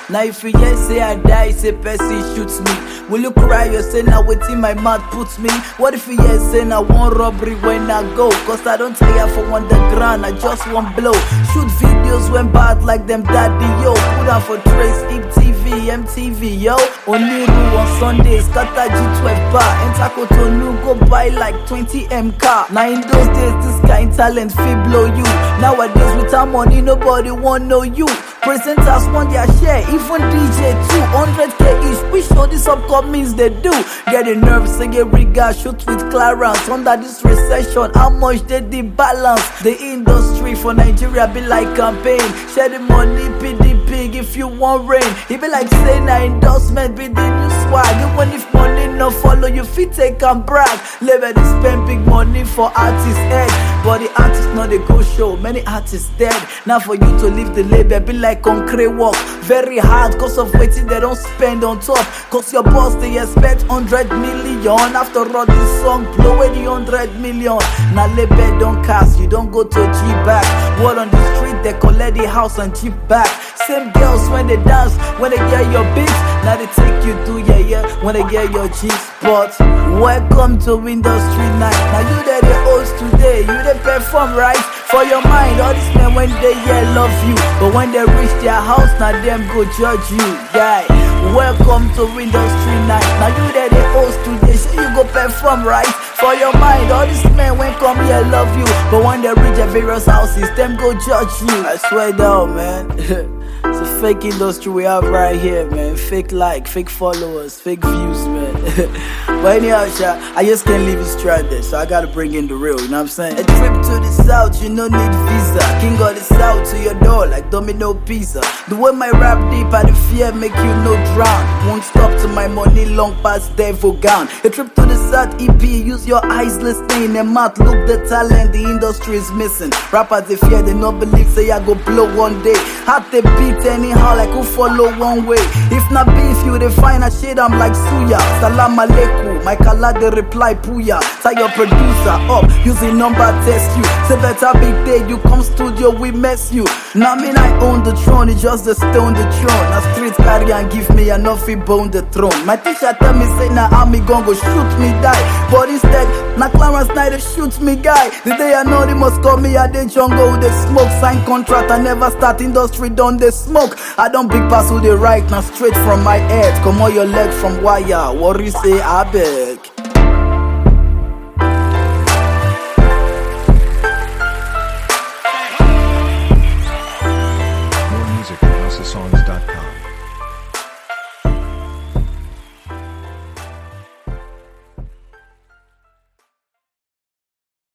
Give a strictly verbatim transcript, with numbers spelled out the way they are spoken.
Now if you hear say I die, say person shoots me, will you cry or say now waiting my mouth puts me? What if you hear say now one robbery when I go? Cause I don't tire for underground, I just want blow. Shoot videos when bad like them daddy yo. Put on for trace, E T V, M T V yo. Oniru on Sundays, scatter G twelve bar. Enter Cotonou, go buy like twenty M car. Now in those days this kind talent fee blow you. Nowadays with our money nobody want know you. Presenters want their share, even D J two hundred K each. We show this upcomings they do. Get the nerves and get regard, shoot with Clarence. Under this recession, how much they the balance? The industry for Nigeria be like campaign. Share the money, P D P if you want rain. It be like saying na endorsement be the new swag. Even if money no follow, you fit take and brag. Label they spend big money for artists head, but the artists not they go show. Many artists dead. Now for you to leave the label be like concrete work, very hard cause of waiting they don't spend on top. Cause your boss they expect one hundred million. After all this song blow away the one hundred million. Now label don't cast, you don't go to G back. Word on the street they collect the house and Jeep back. Same girls when they dance, when they get your beats. Now they take you to yeah yeah when they get your G's. But welcome to Industry Night. Now you that the host today, you they perform right. For your mind, all these men when they yeah love you, but when they reach their house, now them go judge you. Yeah, welcome to Industry Night. Now you that the host today, so you go perform right. For your mind, all these men when come here love you, but when they reach their various houses, them go judge you. I swear down, man. It's a fake industry we have right here, man. Fake like, fake followers, fake views, man. But anyhow, Sha, I just can't leave it stranded, so I gotta bring in the real, you know what I'm saying? A trip to the south, you no need visa. King of the south to your door like Domino Pizza. The way my rap deep, I the fear make you no drown. Won't stop till my money long past devil gown. A trip to the south E P, use your eyes listening and mouth look the talent the industry is missing. Rappers they fear, they no believe, say I go blow one day. Have the beat anyhow like who follow one way. If not beef you they find a shit I'm like suya. Salam aleikum, my kala they reply puya. Tie your producer up, using number test you. Say better big day you come studio we mess you. Now me I own the throne, it's just the stone the throne. Now street carry and give me enough fi bone the throne. My teacher tell me say now army gon go shoot me die, but instead now Clarence Knight they shoot me guy. The day I know they must call me at the jungle they smoke. Sign contract I never start industry done they smoke. I don't big pass who they right now straight from my head. Come on your leg from wire, worry say I beg.